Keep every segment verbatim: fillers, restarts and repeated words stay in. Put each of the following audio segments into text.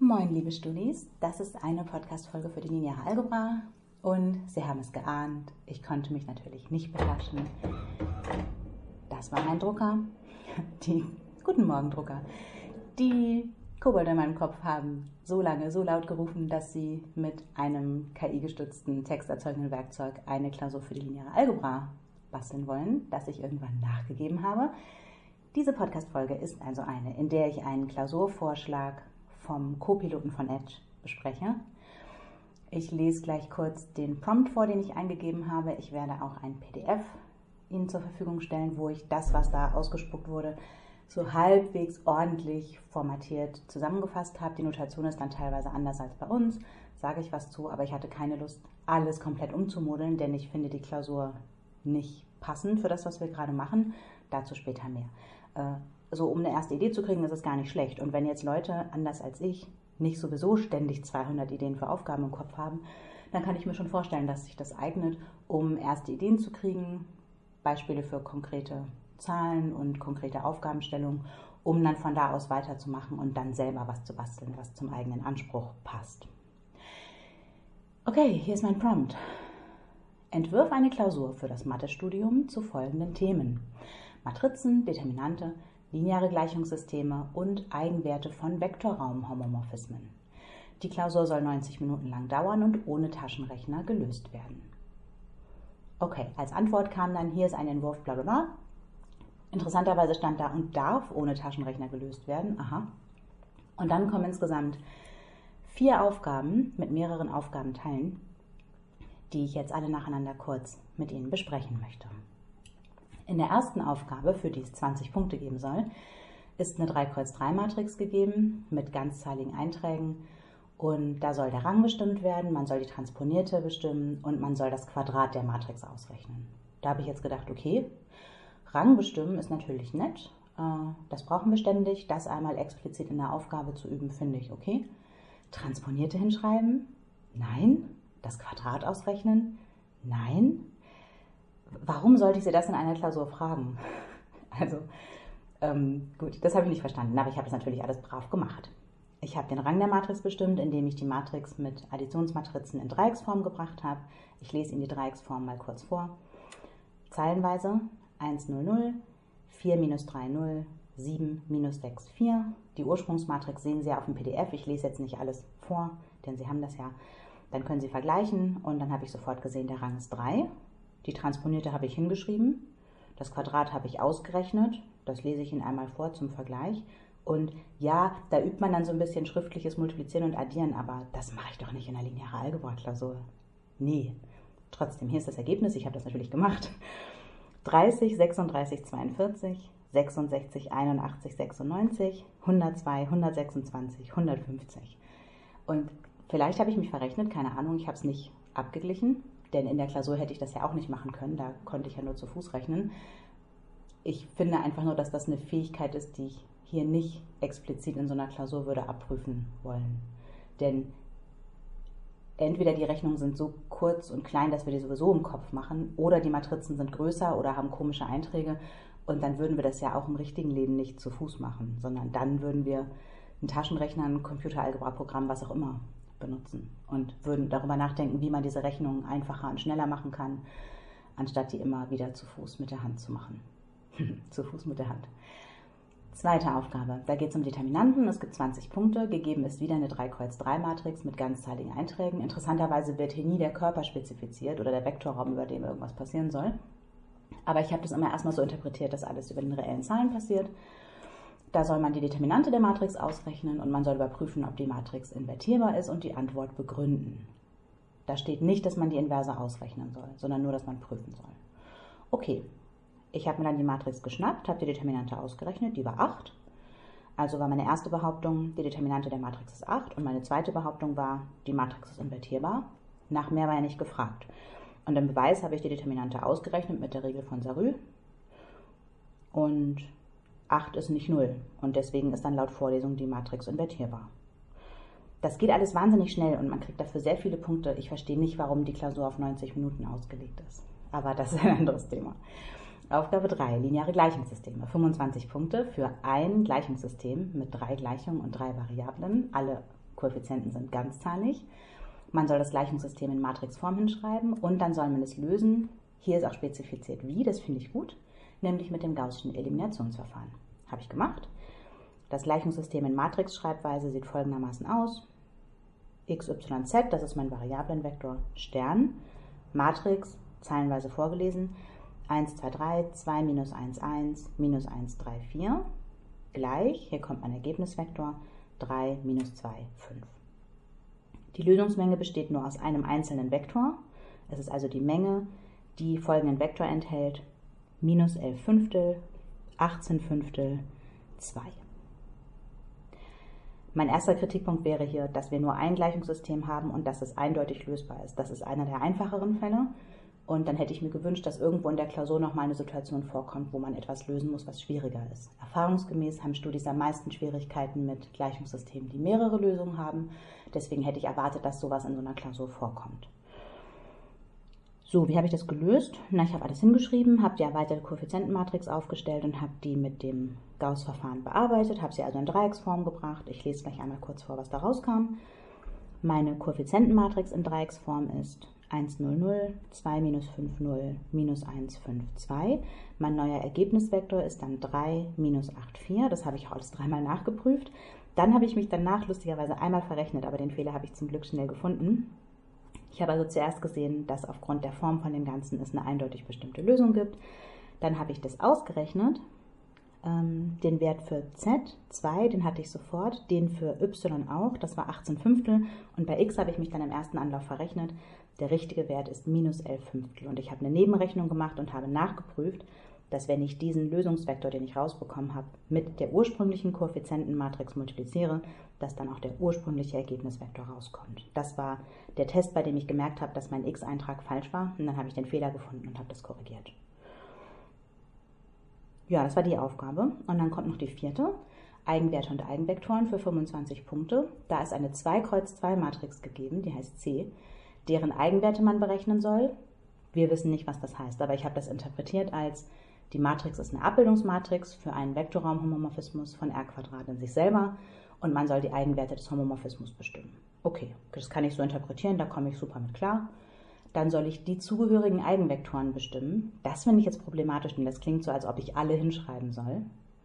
Moin liebe Studis, das ist eine Podcast-Folge für die lineare Algebra und Sie haben es geahnt, ich konnte mich natürlich nicht beherrschen. Das war mein Drucker, die, guten Morgen Drucker, die Kobolde in meinem Kopf haben so lange, so laut gerufen, dass sie mit einem K I-gestützten texterzeugenden Werkzeug eine Klausur für die lineare Algebra basteln wollen, dass ich irgendwann nachgegeben habe. Diese Podcast-Folge ist also eine, in der ich einen Klausurvorschlag vom Co-Piloten von Edge bespreche. Ich lese gleich kurz den Prompt vor, den ich eingegeben habe. Ich werde auch ein P D F Ihnen zur Verfügung stellen, wo ich das, was da ausgespuckt wurde, so halbwegs ordentlich formatiert zusammengefasst habe. Die Notation ist dann teilweise anders als bei uns, sage ich was zu, aber ich hatte keine Lust, alles komplett umzumodeln, denn ich finde die Klausur nicht passend für das, was wir gerade machen. Dazu später mehr. So, um eine erste Idee zu kriegen, ist es gar nicht schlecht. Und wenn jetzt Leute, anders als ich, nicht sowieso ständig zweihundert Ideen für Aufgaben im Kopf haben, dann kann ich mir schon vorstellen, dass sich das eignet, um erste Ideen zu kriegen, Beispiele für konkrete Zahlen und konkrete Aufgabenstellungen, um dann von da aus weiterzumachen und dann selber was zu basteln, was zum eigenen Anspruch passt. Okay, hier ist mein Prompt. Entwirf eine Klausur für das Mathestudium zu folgenden Themen: Matrizen, Determinante, lineare Gleichungssysteme und Eigenwerte von Vektorraumhomomorphismen. Die Klausur soll neunzig Minuten lang dauern und ohne Taschenrechner gelöst werden. Okay, als Antwort kam dann, hier ist ein Entwurf, bla bla bla. Interessanterweise stand da und darf ohne Taschenrechner gelöst werden. Aha. Und dann kommen insgesamt vier Aufgaben mit mehreren Aufgabenteilen, die ich jetzt alle nacheinander kurz mit Ihnen besprechen möchte. In der ersten Aufgabe, für die es zwanzig Punkte geben soll, ist eine drei Kreuz drei Matrix gegeben mit ganzzahligen Einträgen und da soll der Rang bestimmt werden, man soll die Transponierte bestimmen und man soll das Quadrat der Matrix ausrechnen. Da habe ich jetzt gedacht, okay, Rang bestimmen ist natürlich nett, das brauchen wir ständig, das einmal explizit in der Aufgabe zu üben, finde ich okay. Transponierte hinschreiben? Nein. Das Quadrat ausrechnen? Nein. Warum sollte ich Sie das in einer Klausur fragen? Also, ähm, gut, das habe ich nicht verstanden, aber ich habe das natürlich alles brav gemacht. Ich habe den Rang der Matrix bestimmt, indem ich die Matrix mit Additionsmatrizen in Dreiecksform gebracht habe. Ich lese Ihnen die Dreiecksform mal kurz vor. Zeilenweise eins, null, null, vier, minus drei, null, sieben, minus sechs, vier. Die Ursprungsmatrix sehen Sie ja auf dem P D F. Ich lese jetzt nicht alles vor, denn Sie haben das ja. Dann können Sie vergleichen und dann habe ich sofort gesehen, der Rang ist drei. Die Transponierte habe ich hingeschrieben, das Quadrat habe ich ausgerechnet, das lese ich Ihnen einmal vor zum Vergleich. Und ja, da übt man dann so ein bisschen schriftliches Multiplizieren und Addieren, aber das mache ich doch nicht in der lineare Algebra-Klausur. Nee, trotzdem, hier ist das Ergebnis, ich habe das natürlich gemacht. dreißig, sechsunddreißig, zweiundvierzig, sechsundsechzig, einundachtzig, sechsundneunzig, hundertzwei, hundertsechsundzwanzig, hundertfünfzig. Und vielleicht habe ich mich verrechnet, keine Ahnung, ich habe es nicht abgeglichen. Denn in der Klausur hätte ich das ja auch nicht machen können, da konnte ich ja nur zu Fuß rechnen. Ich finde einfach nur, dass das eine Fähigkeit ist, die ich hier nicht explizit in so einer Klausur würde abprüfen wollen. Denn entweder die Rechnungen sind so kurz und klein, dass wir die sowieso im Kopf machen, oder die Matrizen sind größer oder haben komische Einträge und dann würden wir das ja auch im richtigen Leben nicht zu Fuß machen, sondern dann würden wir einen Taschenrechner, ein Computeralgebra-Programm, was auch immer, benutzen und würden darüber nachdenken, wie man diese Rechnungen einfacher und schneller machen kann, anstatt die immer wieder zu Fuß mit der Hand zu machen. Zu Fuß mit der Hand. Zweite Aufgabe, da geht es um Determinanten, es gibt zwanzig Punkte, gegeben ist wieder eine drei Kreuz drei Matrix mit ganzzahligen Einträgen. Interessanterweise wird hier nie der Körper spezifiziert oder der Vektorraum, über den irgendwas passieren soll. Aber ich habe das immer erstmal so interpretiert, dass alles über den reellen Zahlen passiert. Da soll man die Determinante der Matrix ausrechnen und man soll überprüfen, ob die Matrix invertierbar ist und die Antwort begründen. Da steht nicht, dass man die Inverse ausrechnen soll, sondern nur, dass man prüfen soll. Okay, ich habe mir dann die Matrix geschnappt, habe die Determinante ausgerechnet, die war acht. Also war meine erste Behauptung, die Determinante der Matrix ist acht und meine zweite Behauptung war, die Matrix ist invertierbar. Nach mehr war ja nicht gefragt. Und im Beweis habe ich die Determinante ausgerechnet mit der Regel von Sarrü und acht ist nicht null und deswegen ist dann laut Vorlesung die Matrix invertierbar. Das geht alles wahnsinnig schnell und man kriegt dafür sehr viele Punkte. Ich verstehe nicht, warum die Klausur auf neunzig Minuten ausgelegt ist. Aber das ist ein anderes Thema. Aufgabe drei, lineare Gleichungssysteme. fünfundzwanzig Punkte für ein Gleichungssystem mit drei Gleichungen und drei Variablen, alle Koeffizienten sind ganzzahlig. Man soll das Gleichungssystem in Matrixform hinschreiben und dann soll man es lösen. Hier ist auch spezifiziert wie, das finde ich gut, nämlich mit dem Gaußschen Eliminationsverfahren. Habe ich gemacht. Das Gleichungssystem in Matrix-Schreibweise sieht folgendermaßen aus. x, y, z, das ist mein Variablenvektor Stern, Matrix, zeilenweise vorgelesen, eins, zwei, drei, zwei, minus eins, eins, minus eins, drei, vier, gleich, hier kommt mein Ergebnisvektor, drei, minus zwei, fünf. Die Lösungsmenge besteht nur aus einem einzelnen Vektor, es ist also die Menge, die folgenden Vektor enthält, minus elf Fünftel, achtzehn Fünftel, zwei. Mein erster Kritikpunkt wäre hier, dass wir nur ein Gleichungssystem haben und dass es eindeutig lösbar ist. Das ist einer der einfacheren Fälle und dann hätte ich mir gewünscht, dass irgendwo in der Klausur nochmal eine Situation vorkommt, wo man etwas lösen muss, was schwieriger ist. Erfahrungsgemäß haben Studis am meisten Schwierigkeiten mit Gleichungssystemen, die mehrere Lösungen haben. Deswegen hätte ich erwartet, dass sowas in so einer Klausur vorkommt. So, wie habe ich das gelöst? Na, ich habe alles hingeschrieben, habe die erweiterte Koeffizientenmatrix aufgestellt und habe die mit dem Gauß-Verfahren bearbeitet, habe sie also in Dreiecksform gebracht. Ich lese gleich einmal kurz vor, was da rauskam. Meine Koeffizientenmatrix in Dreiecksform ist eins, null, null, zwei, minus fünf, null, minus eins, fünf, zwei. Mein neuer Ergebnisvektor ist dann drei, minus acht, vier. Das habe ich auch alles dreimal nachgeprüft. Dann habe ich mich danach lustigerweise einmal verrechnet, aber den Fehler habe ich zum Glück schnell gefunden. Ich habe also zuerst gesehen, dass aufgrund der Form von dem Ganzen es eine eindeutig bestimmte Lösung gibt. Dann habe ich das ausgerechnet, ähm, den Wert für z, zwei, den hatte ich sofort, den für y auch, das war achtzehn Fünftel und bei x habe ich mich dann im ersten Anlauf verrechnet. Der richtige Wert ist minus elf Fünftel und ich habe eine Nebenrechnung gemacht und habe nachgeprüft, dass wenn ich diesen Lösungsvektor, den ich rausbekommen habe, mit der ursprünglichen Koeffizientenmatrix multipliziere, dass dann auch der ursprüngliche Ergebnisvektor rauskommt. Das war der Test, bei dem ich gemerkt habe, dass mein x-Eintrag falsch war und dann habe ich den Fehler gefunden und habe das korrigiert. Ja, das war die Aufgabe und dann kommt noch die vierte, Eigenwerte und Eigenvektoren für fünfundzwanzig Punkte. Da ist eine zwei Kreuz zwei Matrix gegeben, die heißt C, deren Eigenwerte man berechnen soll. Wir wissen nicht, was das heißt, aber ich habe das interpretiert als die Matrix ist eine Abbildungsmatrix für einen Vektorraumhomomorphismus von R² in sich selber und man soll die Eigenwerte des Homomorphismus bestimmen. Okay, das kann ich so interpretieren, da komme ich super mit klar. Dann soll ich die zugehörigen Eigenvektoren bestimmen. Das finde ich jetzt problematisch, denn das klingt so, als ob ich alle hinschreiben soll.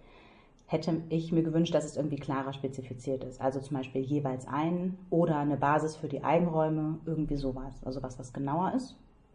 Hätte ich mir gewünscht, dass es irgendwie klarer spezifiziert ist. Also zum Beispiel jeweils ein oder eine Basis für die Eigenräume, irgendwie sowas. Also was, was genauer ist.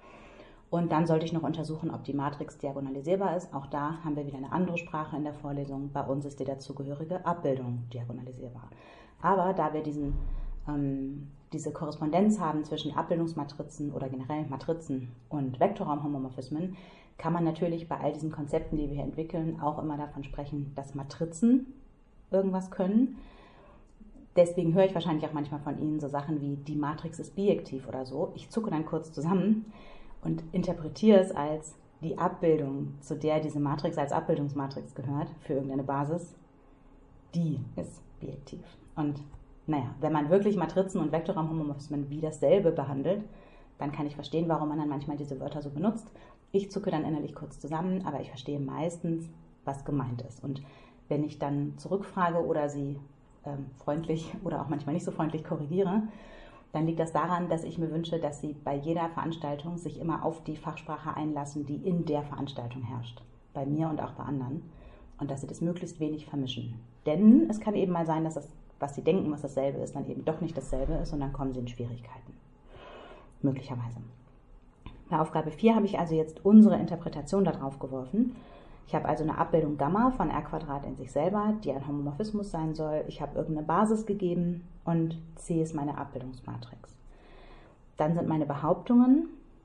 Und dann sollte ich noch untersuchen, ob die Matrix diagonalisierbar ist. Auch da haben wir wieder eine andere Sprache in der Vorlesung. Bei uns ist die dazugehörige Abbildung diagonalisierbar. Aber da wir diesen, ähm, diese Korrespondenz haben zwischen Abbildungsmatrizen oder generell Matrizen und Vektorraumhomomorphismen, kann man natürlich bei all diesen Konzepten, die wir hier entwickeln, auch immer davon sprechen, dass Matrizen irgendwas können. Deswegen höre ich wahrscheinlich auch manchmal von Ihnen so Sachen wie, die Matrix ist bijektiv oder so. Ich zucke dann kurz zusammen und interpretiere es als die Abbildung, zu der diese Matrix als Abbildungsmatrix gehört, für irgendeine Basis, die ist bijektiv. Und naja, wenn man wirklich Matrizen und Vektorraumhomomorphismen wie dasselbe behandelt, dann kann ich verstehen, warum man dann manchmal diese Wörter so benutzt. Ich zucke dann innerlich kurz zusammen, aber ich verstehe meistens, was gemeint ist. Und wenn ich dann zurückfrage oder sie ähm, freundlich oder auch manchmal nicht so freundlich korrigiere, dann liegt das daran, dass ich mir wünsche, dass Sie bei jeder Veranstaltung sich immer auf die Fachsprache einlassen, die in der Veranstaltung herrscht. Bei mir und auch bei anderen. Und dass Sie das möglichst wenig vermischen. Denn es kann eben mal sein, dass das, was Sie denken, was dasselbe ist, dann eben doch nicht dasselbe ist und dann kommen Sie in Schwierigkeiten. Möglicherweise. Bei Aufgabe vier habe ich also jetzt unsere Interpretation darauf geworfen. Ich habe also eine Abbildung Gamma von R² in sich selber, die ein Homomorphismus sein soll. Ich habe irgendeine Basis gegeben und C ist meine Abbildungsmatrix. Dann sind meine Behauptungen,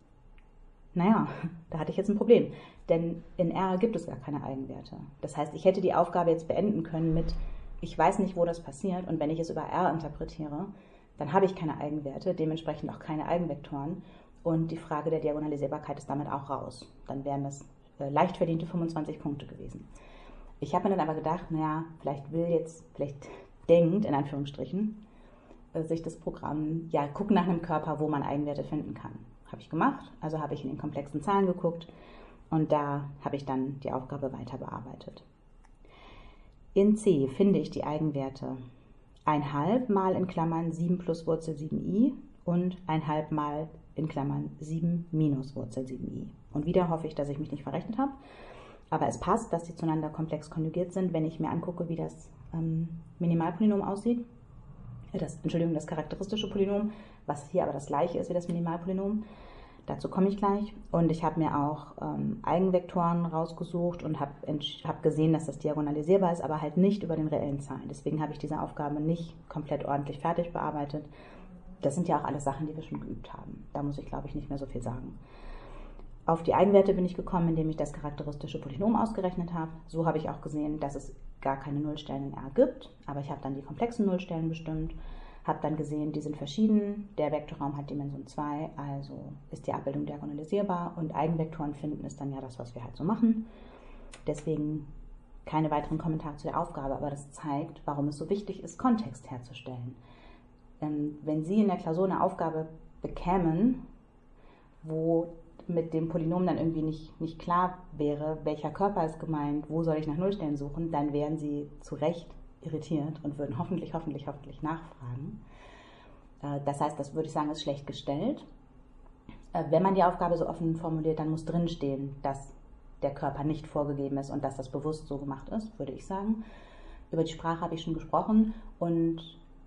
naja, da hatte ich jetzt ein Problem, denn in R gibt es gar keine Eigenwerte. Das heißt, ich hätte die Aufgabe jetzt beenden können mit, ich weiß nicht, wo das passiert und wenn ich es über R interpretiere, dann habe ich keine Eigenwerte, dementsprechend auch keine Eigenvektoren und die Frage der Diagonalisierbarkeit ist damit auch raus. Dann wären das leicht verdiente fünfundzwanzig Punkte gewesen. Ich habe mir dann aber gedacht, naja, vielleicht will jetzt, vielleicht denkt, in Anführungsstrichen, sich das Programm, ja, guck nach einem Körper, wo man Eigenwerte finden kann. Habe ich gemacht, also habe ich in den komplexen Zahlen geguckt und da habe ich dann die Aufgabe weiter bearbeitet. In C finde ich die Eigenwerte ein halb mal in Klammern sieben plus Wurzel sieben i und ein halb mal in Klammern sieben minus Wurzel sieben i. Und wieder hoffe ich, dass ich mich nicht verrechnet habe. Aber es passt, dass die zueinander komplex konjugiert sind, wenn ich mir angucke, wie das ähm, Minimalpolynom aussieht. Das, Entschuldigung, das charakteristische Polynom, was hier aber das gleiche ist wie das Minimalpolynom. Dazu komme ich gleich. Und ich habe mir auch ähm, Eigenvektoren rausgesucht und habe hab gesehen, dass das diagonalisierbar ist, aber halt nicht über den reellen Zahlen. Deswegen habe ich diese Aufgabe nicht komplett ordentlich fertig bearbeitet. Das sind ja auch alles Sachen, die wir schon geübt haben. Da muss ich, glaube ich, nicht mehr so viel sagen. Auf die Eigenwerte bin ich gekommen, indem ich das charakteristische Polynom ausgerechnet habe. So habe ich auch gesehen, dass es gar keine Nullstellen in R gibt, aber ich habe dann die komplexen Nullstellen bestimmt, habe dann gesehen, die sind verschieden, der Vektorraum hat Dimension zwei, also ist die Abbildung diagonalisierbar und Eigenvektoren finden ist dann ja das, was wir halt so machen. Deswegen keine weiteren Kommentare zu der Aufgabe, aber das zeigt, warum es so wichtig ist, Kontext herzustellen. Wenn Sie in der Klausur eine Aufgabe bekämen, wo mit dem Polynom dann irgendwie nicht, nicht klar wäre, welcher Körper ist gemeint, wo soll ich nach Nullstellen suchen, dann wären Sie zu Recht irritiert und würden hoffentlich, hoffentlich, hoffentlich nachfragen. Das heißt, das würde ich sagen, ist schlecht gestellt. Wenn man die Aufgabe so offen formuliert, dann muss drinstehen, dass der Körper nicht vorgegeben ist und dass das bewusst so gemacht ist, würde ich sagen. Über die Sprache habe ich schon gesprochen und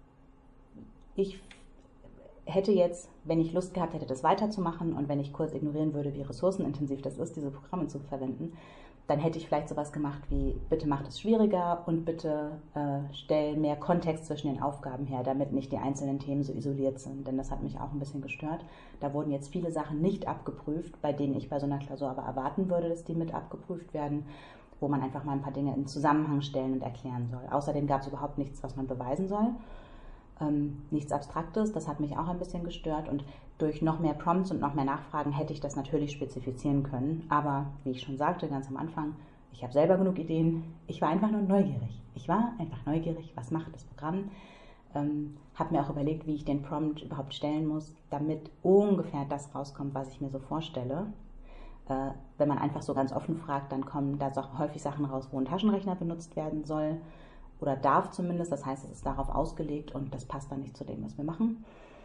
ich hätte jetzt, wenn ich Lust gehabt hätte, das weiterzumachen und wenn ich kurz ignorieren würde, wie ressourcenintensiv das ist, diese Programme zu verwenden, dann hätte ich vielleicht sowas gemacht wie, bitte macht es schwieriger und bitte äh, stell mehr Kontext zwischen den Aufgaben her, damit nicht die einzelnen Themen so isoliert sind, denn das hat mich auch ein bisschen gestört. Da wurden jetzt viele Sachen nicht abgeprüft, bei denen ich bei so einer Klausur aber erwarten würde, dass die mit abgeprüft werden, wo man einfach mal ein paar Dinge in Zusammenhang stellen und erklären soll. Außerdem gab es überhaupt nichts, was man beweisen soll. Ähm, nichts Abstraktes, das hat mich auch ein bisschen gestört und durch noch mehr Prompts und noch mehr Nachfragen hätte ich das natürlich spezifizieren können, aber wie ich schon sagte ganz am Anfang, ich habe selber genug Ideen, ich war einfach nur neugierig. Ich war einfach neugierig, was macht das Programm, ähm, habe mir auch überlegt, wie ich den Prompt überhaupt stellen muss, damit ungefähr das rauskommt, was ich mir so vorstelle. Äh, wenn man einfach so ganz offen fragt, dann kommen da so häufig Sachen raus, wo ein Taschenrechner benutzt werden soll, oder darf zumindest, das heißt, es ist darauf ausgelegt und das passt dann nicht zu dem, was wir machen.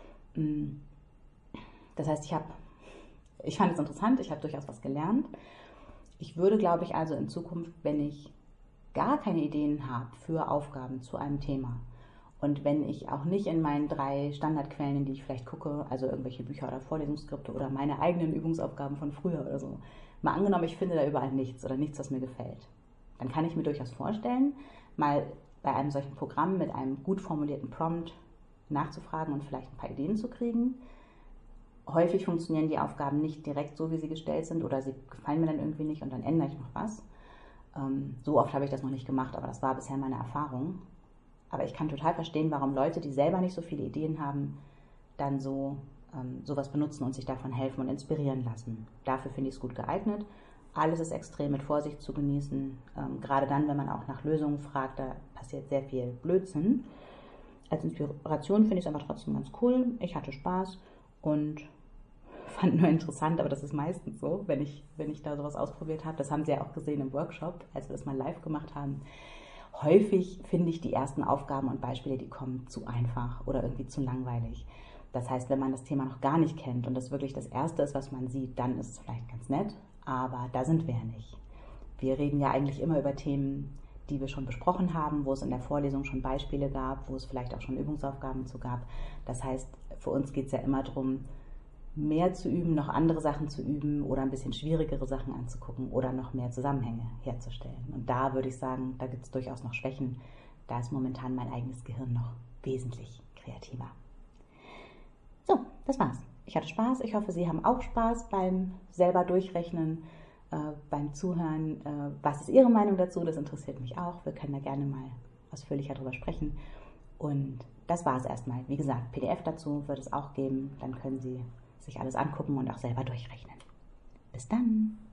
Das heißt, ich habe, ich fand es interessant, ich habe durchaus was gelernt. Ich würde, glaube ich, also in Zukunft, wenn ich gar keine Ideen habe für Aufgaben zu einem Thema und wenn ich auch nicht in meinen drei Standardquellen, in die ich vielleicht gucke, also irgendwelche Bücher oder Vorlesungsskripte oder meine eigenen Übungsaufgaben von früher oder so, mal angenommen, ich finde da überall nichts oder nichts, was mir gefällt, dann kann ich mir durchaus vorstellen, mal bei einem solchen Programm mit einem gut formulierten Prompt nachzufragen und vielleicht ein paar Ideen zu kriegen. Häufig funktionieren die Aufgaben nicht direkt so, wie sie gestellt sind oder sie gefallen mir dann irgendwie nicht und dann ändere ich noch was. Ähm, so oft habe ich das noch nicht gemacht, aber das war bisher meine Erfahrung. Aber ich kann total verstehen, warum Leute, die selber nicht so viele Ideen haben, dann so ähm, sowas benutzen und sich davon helfen und inspirieren lassen. Dafür finde ich es gut geeignet. Alles ist extrem mit Vorsicht zu genießen. Ähm, gerade dann, wenn man auch nach Lösungen fragt, da passiert sehr viel Blödsinn. Als Inspiration finde ich es aber trotzdem ganz cool. Ich hatte Spaß und fand nur interessant, aber das ist meistens so, wenn ich, wenn ich da sowas ausprobiert habe. Das haben Sie ja auch gesehen im Workshop, als wir das mal live gemacht haben. Häufig finde ich die ersten Aufgaben und Beispiele, die kommen, zu einfach oder irgendwie zu langweilig. Das heißt, wenn man das Thema noch gar nicht kennt und das wirklich das Erste ist, was man sieht, dann ist es vielleicht ganz nett. Aber da sind wir ja nicht. Wir reden ja eigentlich immer über Themen, die wir schon besprochen haben, wo es in der Vorlesung schon Beispiele gab, wo es vielleicht auch schon Übungsaufgaben zu gab. Das heißt, für uns geht es ja immer darum, mehr zu üben, noch andere Sachen zu üben oder ein bisschen schwierigere Sachen anzugucken oder noch mehr Zusammenhänge herzustellen. Und da würde ich sagen, da gibt es durchaus noch Schwächen. Da ist momentan mein eigenes Gehirn noch wesentlich kreativer. So, das war's. Ich hatte Spaß. Ich hoffe, Sie haben auch Spaß beim selber Durchrechnen, äh, beim Zuhören. Äh, was ist Ihre Meinung dazu? Das interessiert mich auch. Wir können da gerne mal ausführlicher drüber sprechen. Und das war es erstmal. Wie gesagt, P D F dazu wird es auch geben. Dann können Sie sich alles angucken und auch selber durchrechnen. Bis dann!